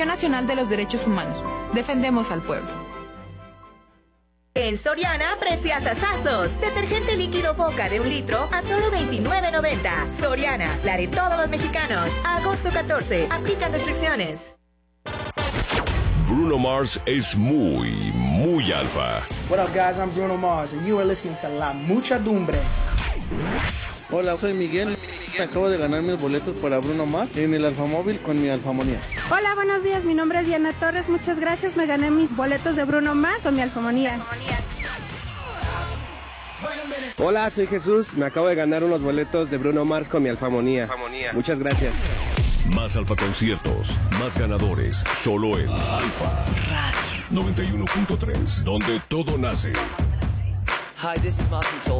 Nacional de los Derechos Humanos. Defendemos al pueblo. En Soriana, preciasazazos. Detergente líquido Boca de 1 litro a solo $29.90. Soriana, la de todos los mexicanos. A agosto 14. Aplican restricciones. Bruno Mars es muy alfa. What up, guys? I'm Bruno Mars, and you are listening to La Muchadumbre. Hola, soy Miguel. Acabo de ganar mis boletos para Bruno Mars en el Alfamóvil con mi Alfamonía. Hola, buenos días. Mi nombre es Diana Torres. Muchas gracias. Me gané mis boletos de Bruno Mars con mi Alfamonía. Hola, soy Jesús. Me acabo de ganar unos boletos de Bruno Mars con mi Alfamonía. Muchas gracias. Más Alfa conciertos, más ganadores, solo en Alfa Radio 91.3, donde todo nace. Hi, this is Martin Solveig.